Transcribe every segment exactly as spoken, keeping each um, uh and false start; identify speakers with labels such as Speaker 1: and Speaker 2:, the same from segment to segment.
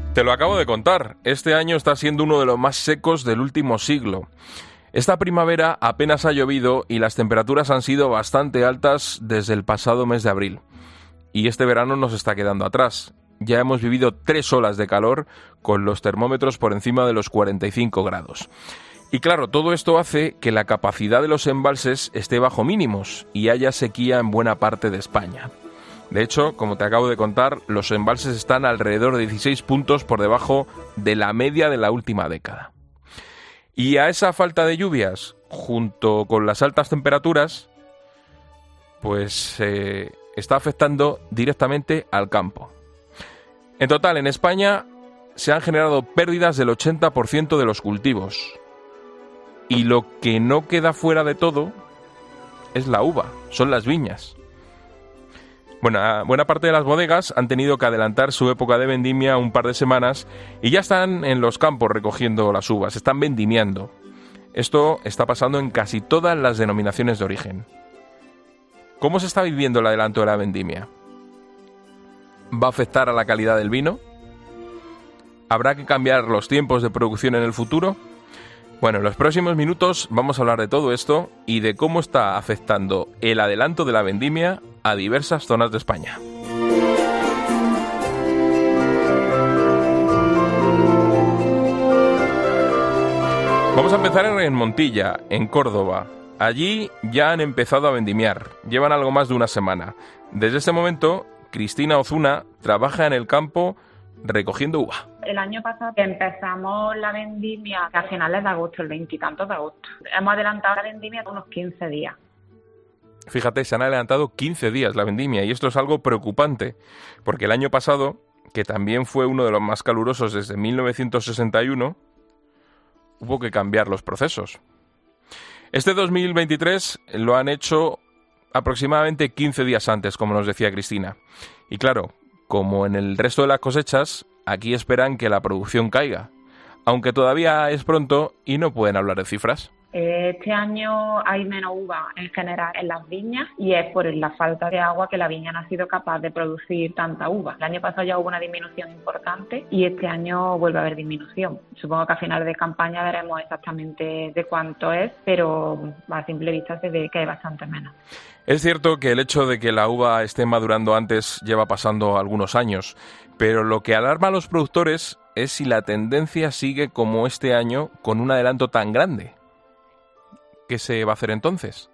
Speaker 1: Te lo acabo de contar, este año está siendo uno de los más secos del último siglo. Esta primavera apenas ha llovido y las temperaturas han sido bastante altas desde el pasado mes de abril. Y este verano nos está quedando atrás. Ya hemos vivido tres olas de calor con los termómetros por encima de los cuarenta y cinco grados. Y claro, todo esto hace que la capacidad de los embalses esté bajo mínimos y haya sequía en buena parte de España. De hecho, como te acabo de contar, los embalses están alrededor de dieciséis puntos por debajo de la media de la última década. Y a esa falta de lluvias, junto con las altas temperaturas, pues eh, está afectando directamente al campo. En total, en España se han generado pérdidas del ochenta por ciento de los cultivos. Y lo que no queda fuera de todo es la uva, son las viñas. Bueno, buena parte de las bodegas han tenido que adelantar su época de vendimia un par de semanas y ya están en los campos recogiendo las uvas, están vendimiando. Esto está pasando en casi todas las denominaciones de origen. ¿Cómo se está viviendo el adelanto de la vendimia? ¿Va a afectar a la calidad del vino? ¿Habrá que cambiar los tiempos de producción en el futuro? Bueno, en los próximos minutos vamos a hablar de todo esto y de cómo está afectando el adelanto de la vendimia a diversas zonas de España. Vamos a empezar en Montilla, en Córdoba. Allí ya han empezado a vendimiar, llevan algo más de una semana. Desde este momento, Cristina Ozuna trabaja en el campo recogiendo uva.
Speaker 2: El año pasado empezamos la vendimia a finales de agosto, el veintitantos de agosto. Hemos adelantado la vendimia unos quince días.
Speaker 1: Fíjate, se han adelantado quince días la vendimia y esto es algo preocupante, porque el año pasado, que también fue uno de los más calurosos desde mil novecientos sesenta y uno, hubo que cambiar los procesos. Este dos mil veintitrés lo han hecho aproximadamente quince días antes, como nos decía Cristina. Y claro, como en el resto de las cosechas, aquí esperan que la producción caiga, aunque todavía es pronto y no pueden hablar de cifras.
Speaker 2: Este año hay menos uva en general en las viñas y es por la falta de agua que la viña no ha sido capaz de producir tanta uva. El año pasado ya hubo una disminución importante y este año vuelve a haber disminución. Supongo que a final de campaña veremos exactamente de cuánto es, pero a simple vista se ve que hay bastante menos.
Speaker 1: Es cierto que el hecho de que la uva esté madurando antes lleva pasando algunos años, pero lo que alarma a los productores es si la tendencia sigue como este año con un adelanto tan grande. ¿Qué se va a hacer entonces?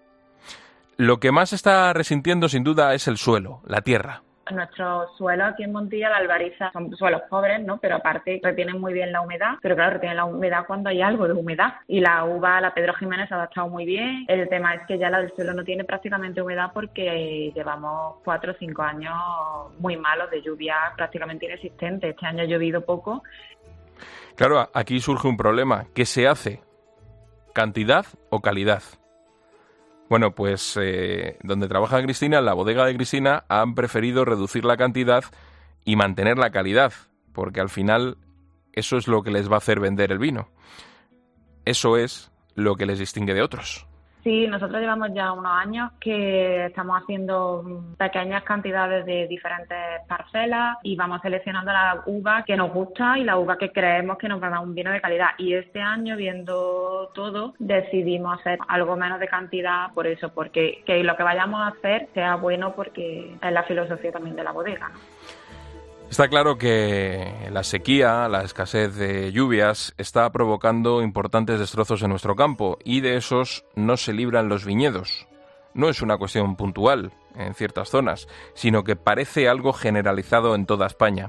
Speaker 1: Lo que más está resintiendo sin duda es el suelo, la tierra.
Speaker 2: Nuestros suelos aquí en Montilla, la albariza, son suelos pobres, ¿no? Pero aparte retienen muy bien la humedad, pero claro, retienen la humedad cuando hay algo de humedad. Y la uva, la Pedro Jiménez, ha adaptado muy bien. El tema es que ya la del suelo no tiene prácticamente humedad porque llevamos cuatro o cinco años muy malos de lluvia prácticamente inexistente. Este año ha llovido poco.
Speaker 1: Claro, aquí surge un problema. ¿Qué se hace? ¿Cantidad o calidad? Bueno, pues eh, donde trabaja Cristina, en la bodega de Cristina, han preferido reducir la cantidad y mantener la calidad, porque al final eso es lo que les va a hacer vender el vino. Eso es lo que les distingue de otros.
Speaker 2: Sí, nosotros llevamos ya unos años que estamos haciendo pequeñas cantidades de diferentes parcelas y vamos seleccionando la uva que nos gusta y la uva que creemos que nos va a dar un vino de calidad. Y este año, viendo todo, decidimos hacer algo menos de cantidad por eso, porque que lo que vayamos a hacer sea bueno porque es la filosofía también de la bodega, ¿no?
Speaker 1: Está claro que la sequía, la escasez de lluvias, está provocando importantes destrozos en nuestro campo y de esos no se libran los viñedos. No es una cuestión puntual en ciertas zonas, sino que parece algo generalizado en toda España.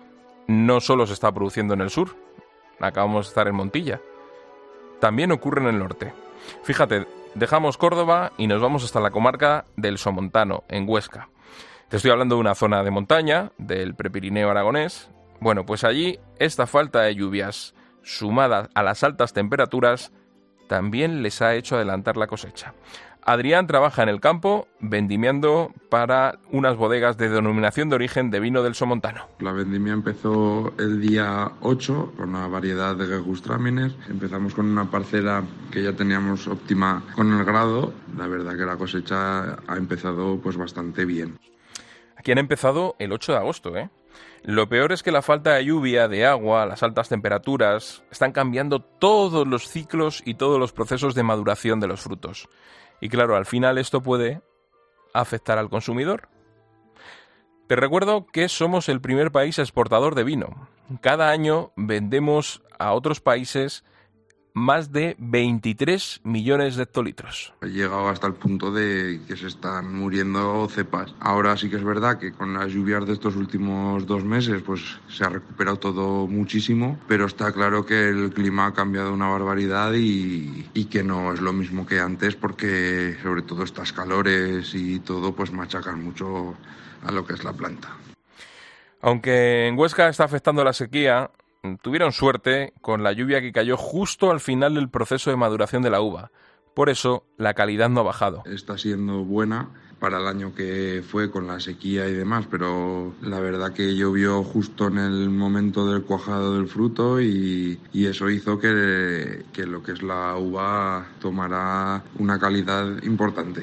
Speaker 1: No solo se está produciendo en el sur, acabamos de estar en Montilla, también ocurre en el norte. Fíjate, dejamos Córdoba y nos vamos hasta la comarca del Somontano, en Huesca. Te estoy hablando de una zona de montaña, del Prepirineo aragonés. Bueno, pues allí esta falta de lluvias, sumada a las altas temperaturas, también les ha hecho adelantar la cosecha. Adrián trabaja en el campo vendimiando para unas bodegas de denominación de origen de vino del Somontano.
Speaker 3: La vendimia empezó el día ocho con una variedad de Gewürztraminer. Empezamos con una parcela que ya teníamos óptima con el grado. La verdad que la cosecha ha empezado pues bastante bien.
Speaker 1: Aquí han empezado el ocho de agosto, ¿eh? Lo peor es que la falta de lluvia, de agua, las altas temperaturas, están cambiando todos los ciclos y todos los procesos de maduración de los frutos. Y claro, al final esto puede afectar al consumidor. Te recuerdo que somos el primer país exportador de vino. Cada año vendemos a otros países más de veintitrés millones de hectolitros.
Speaker 3: Ha llegado hasta el punto de que se están muriendo cepas. Ahora sí que es verdad que con las lluvias de estos últimos dos meses pues se ha recuperado todo muchísimo, pero está claro que el clima ha cambiado una barbaridad y, y que no es lo mismo que antes, porque sobre todo estas calores y todo pues machacan mucho a lo que es la planta.
Speaker 1: Aunque en Huesca está afectando la sequía, tuvieron suerte con la lluvia que cayó justo al final del proceso de maduración de la uva. Por eso, la calidad no ha bajado.
Speaker 3: Está siendo buena para el año que fue con la sequía y demás, pero la verdad que llovió justo en el momento del cuajado del fruto y, y eso hizo que, que lo que es la uva tomara una calidad importante.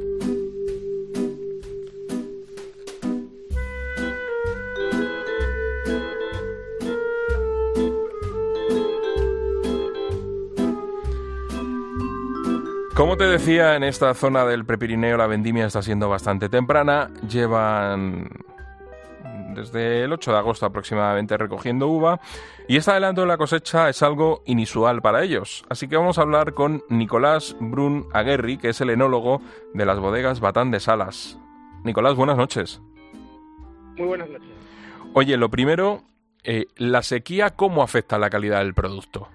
Speaker 1: Como te decía, en esta zona del Prepirineo la vendimia está siendo bastante temprana. Llevan desde el ocho de agosto aproximadamente recogiendo uva y este adelanto de la cosecha es algo inusual para ellos. Así que vamos a hablar con Nicolás Brun Aguerri, que es el enólogo de las bodegas Batán de Salas. Nicolás, buenas noches.
Speaker 4: Muy buenas noches.
Speaker 1: Oye, lo primero, eh, ¿la sequía cómo afecta a la calidad del producto?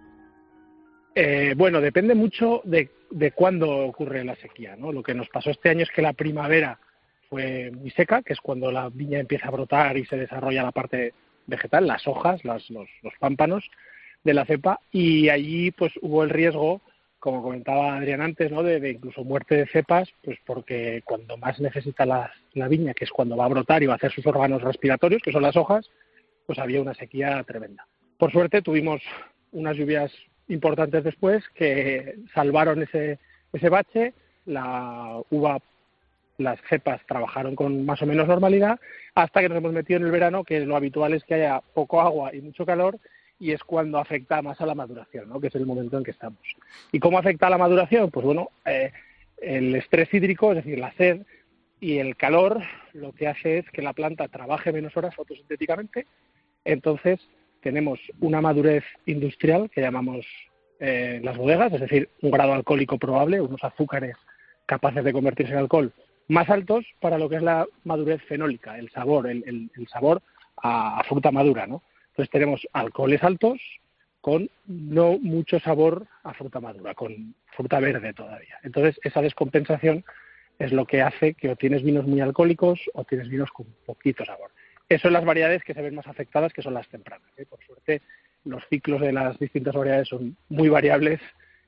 Speaker 4: Eh, bueno, depende mucho de, de cuándo ocurre la sequía, ¿no? Lo que nos pasó este año es que la primavera fue muy seca, que es cuando la viña empieza a brotar y se desarrolla la parte vegetal, las hojas, las, los, los pámpanos de la cepa, y allí pues hubo el riesgo, como comentaba Adrián antes, ¿no? de, de incluso muerte de cepas, pues porque cuando más necesita la, la viña, que es cuando va a brotar y va a hacer sus órganos respiratorios, que son las hojas, pues había una sequía tremenda. Por suerte tuvimos unas lluvias importantes después que salvaron ese ese bache, la uva, las cepas trabajaron con más o menos normalidad hasta que nos hemos metido en el verano, que lo habitual es que haya poco agua y mucho calor y es cuando afecta más a la maduración, ¿no? Que es el momento en que estamos. ¿Y cómo afecta a la maduración? Pues bueno, eh, el estrés hídrico, es decir, la sed y el calor, lo que hace es que la planta trabaje menos horas fotosintéticamente, entonces tenemos una madurez industrial que llamamos eh, las bodegas, es decir, un grado alcohólico probable, unos azúcares capaces de convertirse en alcohol más altos para lo que es la madurez fenólica, el sabor, el, el, el sabor a, a fruta madura, ¿no? Entonces tenemos alcoholes altos con no mucho sabor a fruta madura, con fruta verde todavía. Entonces esa descompensación es lo que hace que o tienes vinos muy alcohólicos o tienes vinos con poquito sabor. Eso son las variedades que se ven más afectadas, que son las tempranas, ¿eh? Por suerte, los ciclos de las distintas variedades son muy variables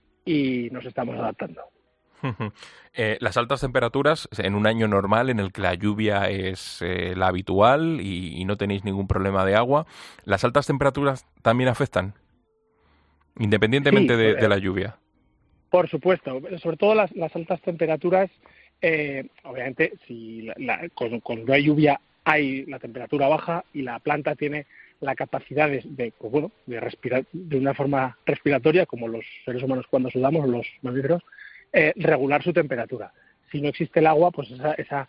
Speaker 4: y nos estamos adaptando.
Speaker 1: eh, las altas temperaturas, en un año normal en el que la lluvia es eh, la habitual y, y no tenéis ningún problema de agua, ¿las altas temperaturas también afectan? Independientemente sí, de, de la lluvia.
Speaker 4: Por supuesto, sobre todo las, las altas temperaturas, eh, obviamente, si la, la, cuando, cuando hay lluvia, hay la temperatura baja y la planta tiene la capacidad de, de, pues bueno, de respirar de una forma respiratoria, como los seres humanos cuando sudamos, los mamíferos, eh, regular su temperatura. Si no existe el agua, pues esa, esa,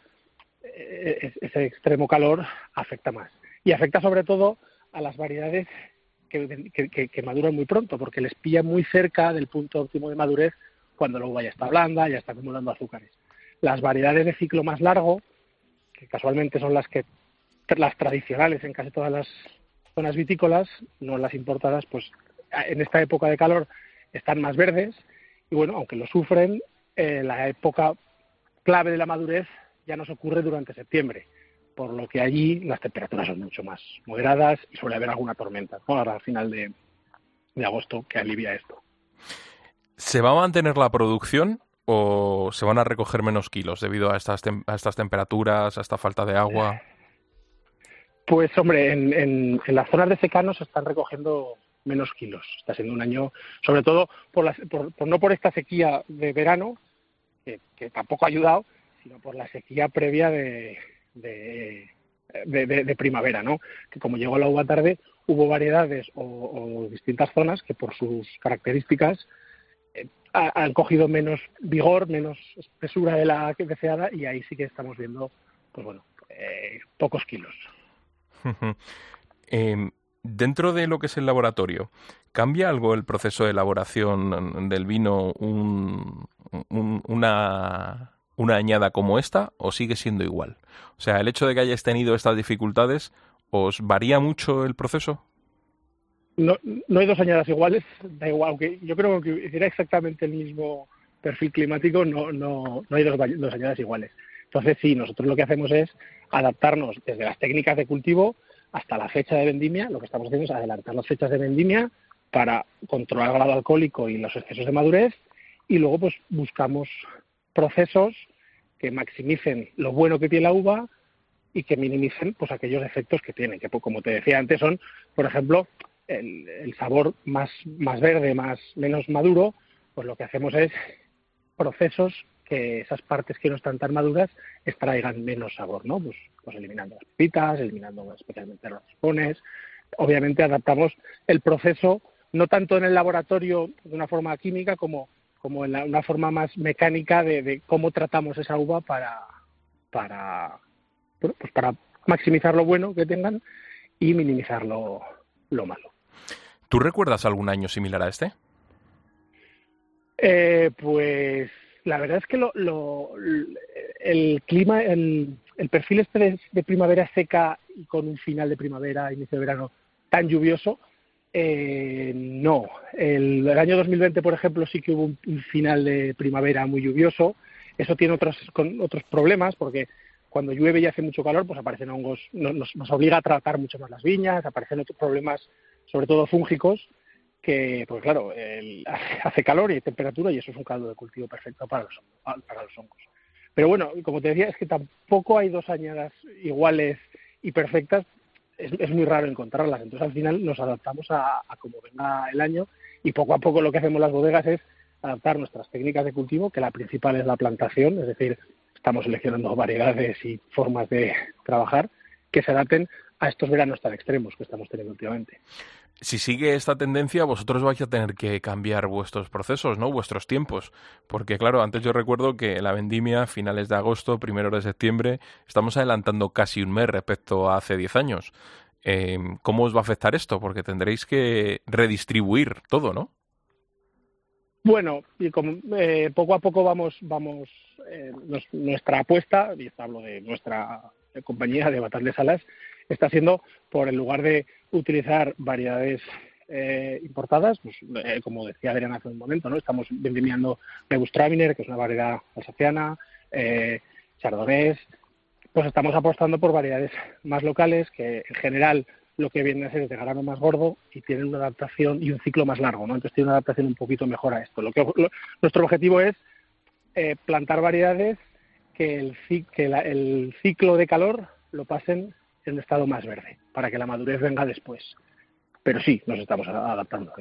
Speaker 4: eh, ese extremo calor afecta más. Y afecta sobre todo a las variedades que, que, que maduran muy pronto, porque les pilla muy cerca del punto óptimo de madurez cuando la uva ya está blanda, ya está acumulando azúcares. Las variedades de ciclo más largo, que casualmente son las que las tradicionales en casi todas las zonas vitícolas, no las importadas, pues en esta época de calor están más verdes y bueno, aunque lo sufren, eh, la época clave de la madurez ya nos ocurre durante septiembre, por lo que allí las temperaturas son mucho más moderadas y suele haber alguna tormenta, ¿no? Ahora al final de, de agosto que alivia esto.
Speaker 1: ¿Se va a mantener la producción o se van a recoger menos kilos debido a estas, tem- a estas temperaturas, a esta falta de agua?
Speaker 4: Pues hombre, en, en, en las zonas de secano se están recogiendo menos kilos. Está siendo un año, sobre todo por, las, por, por no por esta sequía de verano, que, que tampoco ha ayudado, sino por la sequía previa de, de de, de, de primavera, ¿no? Que como llegó la uva tarde, hubo variedades o, o distintas zonas que por sus características eh, ha, han cogido menos vigor, menos espesura de la deseada, y ahí sí que estamos viendo, pues bueno, eh, pocos kilos.
Speaker 1: eh, dentro de lo que es el laboratorio, ¿cambia algo el proceso de elaboración del vino un, un, una... una añada como esta, o sigue siendo igual? O sea, el hecho de que hayáis tenido estas dificultades, ¿os varía mucho el proceso?
Speaker 4: No, no hay dos añadas iguales, da igual, aunque yo creo que hiciera exactamente el mismo perfil climático, no, no, no hay dos, dos añadas iguales. Entonces sí, nosotros lo que hacemos es adaptarnos desde las técnicas de cultivo hasta la fecha de vendimia. Lo que estamos haciendo es adelantar las fechas de vendimia para controlar el grado alcohólico y los excesos de madurez, y luego pues buscamos procesos que maximicen lo bueno que tiene la uva y que minimicen pues aquellos efectos que tienen, que como te decía antes son, por ejemplo, el, el sabor más, más verde, más menos maduro. Pues lo que hacemos es procesos que esas partes que no están tan maduras extraigan menos sabor, ¿no? Pues, pues eliminando las pepitas, eliminando especialmente los raspones. Obviamente adaptamos el proceso no tanto en el laboratorio de una forma química como como en la, una forma más mecánica de, de cómo tratamos esa uva para, para, bueno, pues para maximizar lo bueno que tengan y minimizar lo, lo malo.
Speaker 1: ¿Tú recuerdas algún año similar a este?
Speaker 4: Eh, pues la verdad es que lo, lo, el clima, el, el perfil este de, de primavera seca y con un final de primavera, inicio de verano tan lluvioso, Eh, no. El, el año dos mil veinte, por ejemplo, sí que hubo un, un final de primavera muy lluvioso. Eso tiene otros, con, otros problemas, porque cuando llueve y hace mucho calor, pues aparecen hongos, nos, nos obliga a tratar mucho más las viñas, aparecen otros problemas, sobre todo fúngicos, que, pues claro, el, hace calor y hay temperatura, y eso es un caldo de cultivo perfecto para los, para los hongos. Pero bueno, como te decía, es que tampoco hay dos añadas iguales y perfectas. Es, es muy raro encontrarlas, entonces al final nos adaptamos a, a cómo venga el año, y poco a poco lo que hacemos las bodegas es adaptar nuestras técnicas de cultivo, que la principal es la plantación, es decir, estamos seleccionando variedades y formas de trabajar que se adapten a estos veranos tan extremos que estamos teniendo últimamente.
Speaker 1: Si sigue esta tendencia, vosotros vais a tener que cambiar vuestros procesos, ¿no? Vuestros tiempos. Porque, claro, antes yo recuerdo que la vendimia, finales de agosto, primeros de septiembre, estamos adelantando casi un mes respecto a hace diez años. Eh, ¿Cómo os va a afectar esto? Porque tendréis que redistribuir todo, ¿no?
Speaker 4: Bueno, y como, eh, poco a poco vamos, vamos eh, nos, nuestra apuesta, y hablo de nuestra compañía de Batán de Salas, está siendo por el lugar de utilizar variedades eh, importadas, pues, eh, como decía Adrián hace un momento, ¿no? Estamos vendimiando Gewürztraminer, que es una variedad alsaciana, eh, chardonnays, pues estamos apostando por variedades más locales que en general lo que viene a ser de grano más gordo y tienen una adaptación y un ciclo más largo, ¿no? Entonces tiene una adaptación un poquito mejor a esto. Lo que lo, nuestro objetivo es eh, plantar variedades que el, que la, el ciclo de calor lo pasen en un estado más verde, para que la madurez venga después. Pero sí, nos estamos adaptando.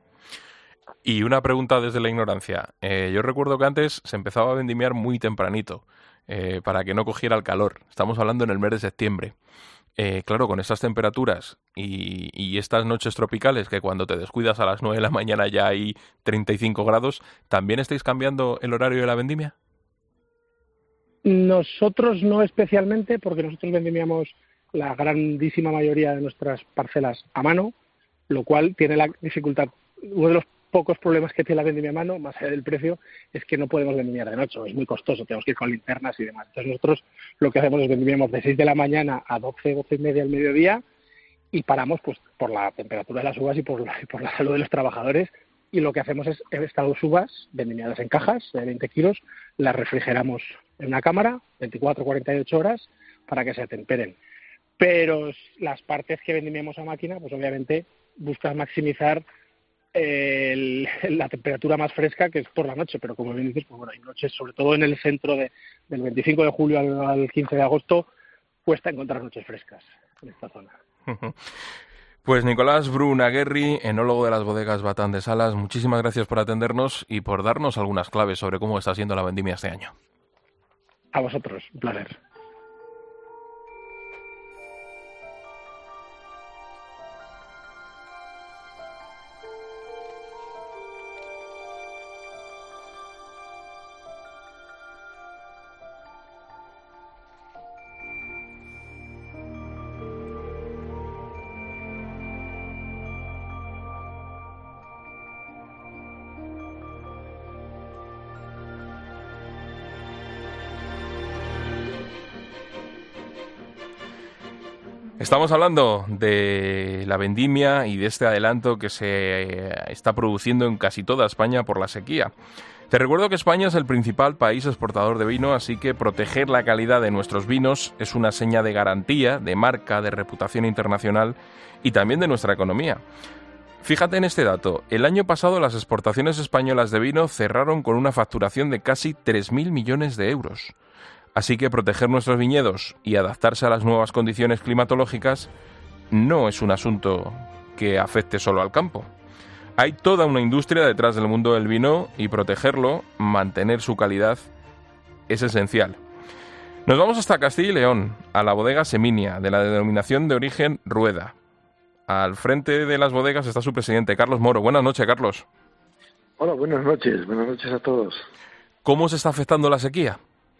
Speaker 1: Y una pregunta desde la ignorancia. Eh, yo recuerdo que antes se empezaba a vendimiar muy tempranito, eh, para que no cogiera el calor. Estamos hablando en el mes de septiembre. Eh, claro, con estas temperaturas y, y estas noches tropicales, que cuando te descuidas a las nueve de la mañana ya hay treinta y cinco grados, ¿también estáis cambiando el horario de la vendimia?
Speaker 4: Nosotros no especialmente, porque nosotros vendimiamos la grandísima mayoría de nuestras parcelas a mano, lo cual tiene la dificultad. Uno de los pocos problemas que tiene la vendimia a mano, más allá del precio, es que no podemos vendimiar de noche, es muy costoso, tenemos que ir con linternas y demás. Entonces nosotros lo que hacemos es vendimiamos de seis de la mañana a doce, doce y media al mediodía, y paramos pues por la temperatura de las uvas y por la, y por la salud de los trabajadores, y lo que hacemos es estas dos uvas vendimiadas en cajas de veinte kilos, las refrigeramos en una cámara veinticuatro a cuarenta y ocho horas para que se atemperen. Pero las partes que vendimiamos a máquina, pues obviamente buscas maximizar el, la temperatura más fresca, que es por la noche, pero como bien dices, pues bueno, hay noches, sobre todo en el centro de, del veinticinco de julio al, al quince de agosto, cuesta encontrar noches frescas en esta zona.
Speaker 1: Pues Nicolás Brun Aguerri, enólogo de las bodegas Batán de Salas, muchísimas gracias por atendernos y por darnos algunas claves sobre cómo está siendo la vendimia este año.
Speaker 4: A vosotros, un placer.
Speaker 1: Estamos hablando de la vendimia y de este adelanto que se está produciendo en casi toda España por la sequía. Te recuerdo que España es el principal país exportador de vino, así que proteger la calidad de nuestros vinos es una seña de garantía, de marca, de reputación internacional y también de nuestra economía. Fíjate en este dato. El año pasado las exportaciones españolas de vino cerraron con una facturación de casi tres mil millones de euros. Así que proteger nuestros viñedos y adaptarse a las nuevas condiciones climatológicas no es un asunto que afecte solo al campo. Hay toda una industria detrás del mundo del vino y protegerlo, mantener su calidad, es esencial. Nos vamos hasta Castilla y León, a la bodega Seminia, de la denominación de origen Rueda. Al frente de las bodegas está su presidente, Carlos Moro. Buenas noches, Carlos.
Speaker 5: Hola, buenas noches. Buenas noches a todos.
Speaker 1: ¿Cómo se está afectando la sequía?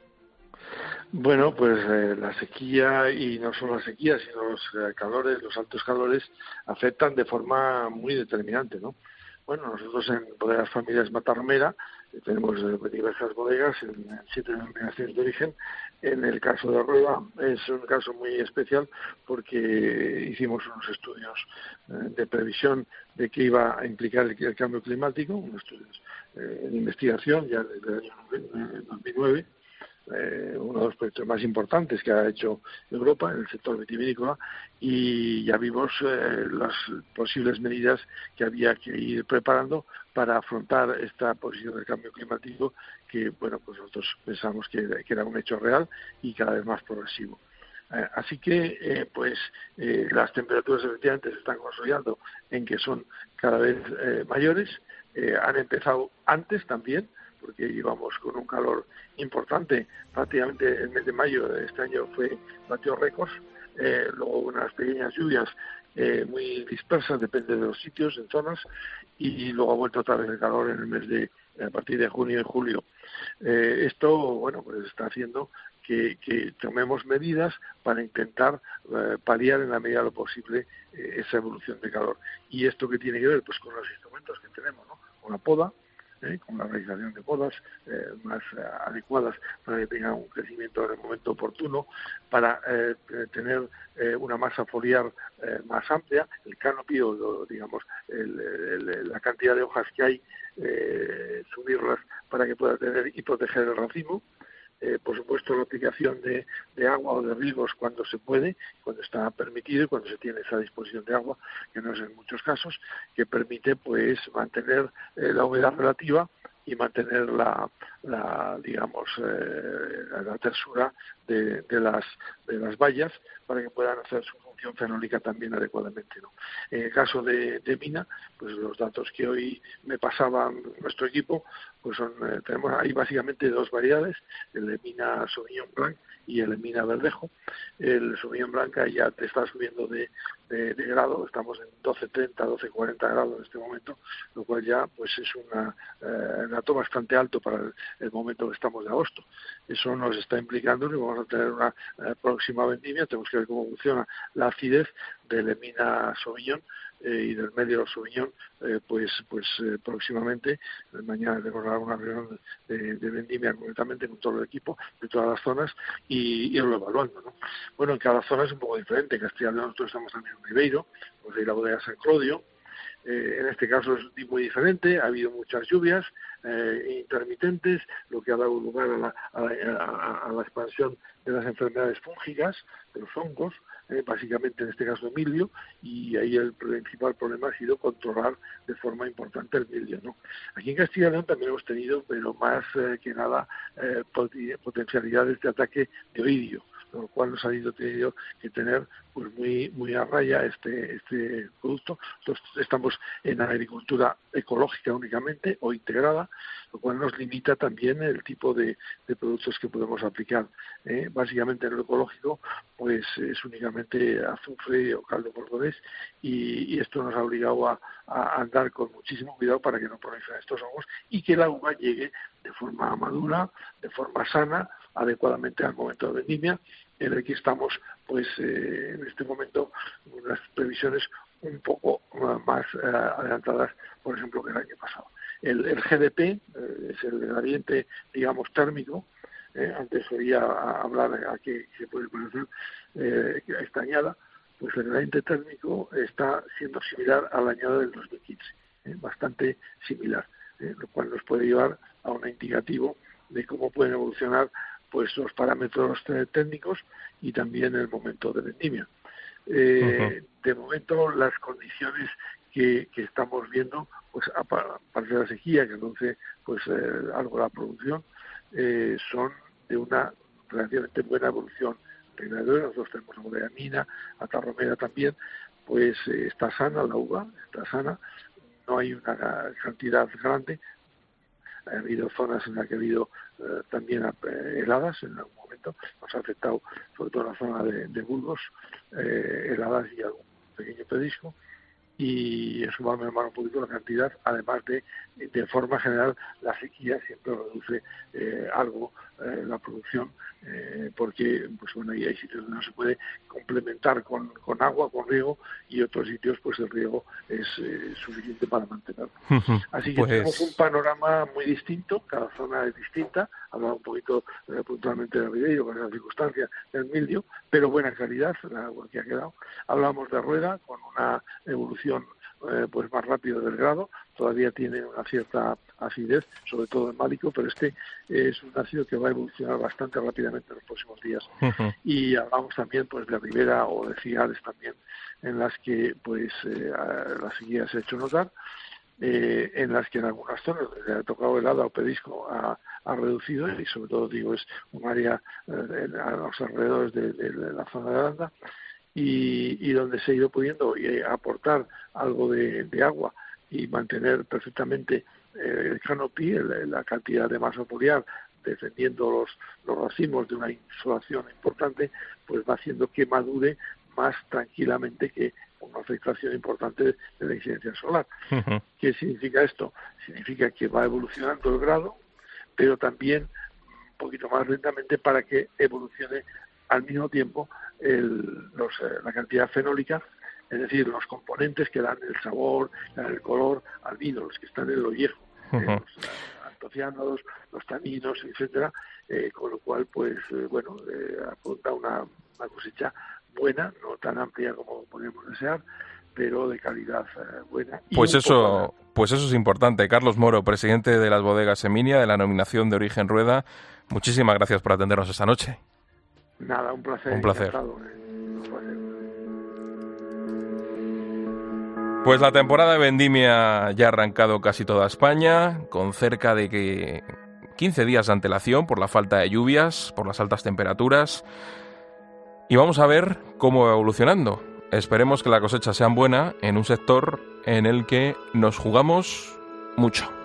Speaker 5: Bueno, pues eh, la sequía, y no solo la sequía, sino los eh, calores, los altos calores, afectan de forma muy determinante, ¿no? Bueno, nosotros en Bodegas Familias Matarromera eh, tenemos eh, diversas bodegas en, en siete denominaciones de origen. En el caso de Rueda es un caso muy especial porque hicimos unos estudios eh, de previsión de qué iba a implicar el, el cambio climático, unos estudios eh, de investigación ya desde el año dos mil nueve. Eh, uno de los proyectos más importantes que ha hecho Europa en el sector vitivinícola, y ya vimos eh, las posibles medidas que había que ir preparando para afrontar esta posición del cambio climático que, bueno, pues nosotros pensamos que, que era un hecho real y cada vez más progresivo. Eh, así que, eh, pues, eh, las temperaturas efectivamente se están consolidando en que son cada vez eh, mayores, eh, han empezado antes también, porque llevamos con un calor importante. Prácticamente el mes de mayo de este año fue batió récords, eh, luego unas pequeñas lluvias eh, muy dispersas, depende de los sitios, en zonas, y luego ha vuelto otra vez el calor en el mes de, a partir de junio y julio. Eh, esto, bueno, pues está haciendo que, que tomemos medidas para intentar eh, paliar en la medida de lo posible eh, esa evolución de calor. ¿Y esto qué tiene que ver? Pues con los instrumentos que tenemos, ¿no? Con la poda, ¿Eh? con la realización de podas eh, más eh, adecuadas para que tengan un crecimiento en el momento oportuno, para eh, tener eh, una masa foliar eh, más amplia, el canopy, o digamos el, el, la cantidad de hojas que hay, eh, subirlas para que pueda tener y proteger el racimo. Eh, por supuesto, la aplicación de, de agua o de riegos cuando se puede, cuando está permitido y cuando se tiene esa disposición de agua, que no es en muchos casos, que permite pues mantener eh, la humedad relativa y mantener la, la digamos, eh, la tersura de, de las de las bayas para que puedan hacer su función fenólica también adecuadamente, ¿no? En el caso de, de Mina, pues los datos que hoy me pasaban nuestro equipo, pues son eh, tenemos ahí básicamente dos variedades, el de Mina Sauvignon Blanc y el de Mina Verdejo. El Sauvignon Blanc ya te está subiendo de, de, de grado, estamos en doce treinta, doce cuarenta grados en este momento, lo cual ya pues es una, eh, un dato bastante alto para el, el momento que estamos de agosto. Eso nos está implicando que vamos a tener una eh, próxima vendimia, tenemos que ver cómo funciona la acidez del Mina Sauvignon eh, y del medio Sauvignon, eh, pues pues eh, próximamente, eh, mañana tenemos una reunión de, de vendimia concretamente con todo el equipo de todas las zonas y irlo evaluando, ¿no? Bueno, en cada zona es un poco diferente. En Castilla y León nosotros estamos también en Ribeiro, pues ahí la bodega San Clodio. Eh, en este caso es muy diferente, ha habido muchas lluvias eh, intermitentes, lo que ha dado lugar a la, a, la, a la expansión de las enfermedades fúngicas, de los hongos, eh, básicamente en este caso de mildio, y ahí el principal problema ha sido controlar de forma importante el mildio, ¿no? Aquí en Castilla y León también hemos tenido, pero más eh, que nada, eh, potencialidades de ataque de oidio, lo cual nos ha ido tenido que tener pues muy muy a raya este este producto. Nosotros estamos en agricultura ecológica únicamente o integrada, lo cual nos limita también el tipo de, de productos que podemos aplicar. ¿eh? Básicamente en lo ecológico pues es únicamente azufre o caldo bordonés y, y esto nos ha obligado a, a andar con muchísimo cuidado para que no proliferen estos hongos y que la uva llegue de forma madura, de forma sana, adecuadamente al momento de vendimia, en el que estamos pues eh, en este momento unas previsiones un poco uh, más uh, adelantadas, por ejemplo, que el año pasado. El, el G D P eh, es el gradiente, digamos, térmico. Eh, antes oía hablar a qué se puede parecer eh, esta añada, pues el gradiente térmico está siendo similar al año del dos mil quince, ¿eh? bastante similar, ¿eh? lo cual nos puede llevar a un indicativo de cómo pueden evolucionar pues los parámetros eh, técnicos y también el momento de vendimia. Eh, uh-huh. De momento las condiciones que, que estamos viendo, pues aparte de la sequía que reduce pues eh, algo la producción, eh, son de una relativamente buena evolución reguladora. Nosotros tenemos la bodega Mina, Ata Romera también, pues eh, está sana la uva, está sana, no hay una cantidad grande. Ha habido zonas en las que ha habido eh, también eh, heladas en algún momento, nos ha afectado sobre todo la zona de, de Burgos, eh, heladas y algún pequeño pedisco, y eso va a mermar un poquito la cantidad, además de, de forma general, la sequía siempre reduce eh, algo eh, la producción, eh, porque pues bueno, hay, hay sitios donde no se puede complementar con, con agua, con riego, y otros sitios pues el riego es eh, suficiente para mantenerlo. Así que pues... tenemos un panorama muy distinto, cada zona es distinta, hablaba un poquito eh, puntualmente de Ribeiro, con esa circunstancia del mildio, pero buena calidad, la agua que ha quedado. Hablamos de Rueda, con una evolución eh, pues más rápida del grado, todavía tiene una cierta acidez, sobre todo en málico, pero este es un ácido que va a evolucionar bastante rápidamente en los próximos días. Uh-huh. Y hablamos también pues de Ribera o de Cigales también, en las que pues eh, la sequía se ha hecho notar, eh, en las que en algunas zonas donde ha tocado helada o pedisco ha, ha reducido, y sobre todo digo es un área eh, a los alrededores de, de, de la zona de Aranda, y, y donde se ha ido pudiendo eh, aportar algo de, de agua y mantener perfectamente eh, el canopy, el, la cantidad de masa foliar, defendiendo los, los racimos de una insolación importante, pues va haciendo que madure más tranquilamente que una afectación importante de, de la incidencia solar. Uh-huh. ¿Qué significa esto? Significa que va evolucionando el grado, pero también un poquito más lentamente para que evolucione al mismo tiempo el, los, eh, la cantidad fenólica, es decir, los componentes que dan el sabor, el color al vino, los que están en lo viejo, uh-huh. eh, los antocianos, los taninos, etcétera, eh, con lo cual, pues, eh, bueno, eh, apunta una, una cosecha buena, no tan amplia como podemos desear, pero de calidad eh, buena. Y
Speaker 1: pues eso,
Speaker 5: poco...
Speaker 1: pues eso es importante. Carlos Moro, presidente de las bodegas Eminia, de la denominación de origen Rueda, muchísimas gracias por atendernos esta noche.
Speaker 5: Nada, un placer.
Speaker 1: Un placer.
Speaker 5: Encantado, eh. Un placer.
Speaker 1: Pues la temporada de vendimia ya ha arrancado casi toda España, con cerca de que quince días de antelación por la falta de lluvias, por las altas temperaturas. Y vamos a ver cómo va evolucionando. Esperemos que la cosecha sea buena en un sector en el que nos jugamos mucho.